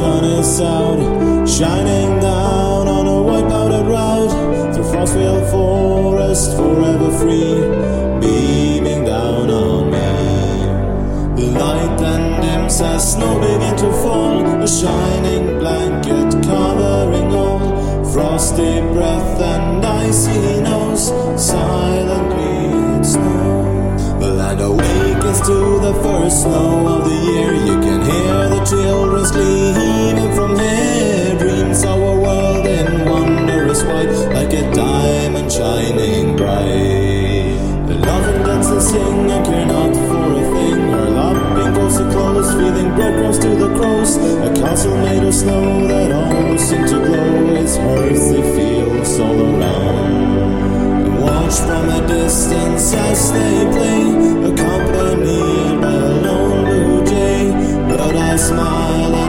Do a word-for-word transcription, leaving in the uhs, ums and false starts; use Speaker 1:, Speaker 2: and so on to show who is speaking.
Speaker 1: sun is out, shining down on a white powdered route through Frostvale Forest, forever free, beaming down on me. The light then dims as snow begin to fall, a shining blanket covering all, frosty breath and icy nose, silently it snows. The land awakens to the first snow of the year. You can hear the children's glee even from here. Dreams of a world in wondrous white, like a diamond shining bright. The love and dance and sing and care not for a thing. Curl up in cozy clothes, feeding breadcrumbs to the crows. A castle made of snow that almost seemed to glow. Its earthy fields all around. Watch from a distance as they play, accompanied by a lone blue jay. But I smile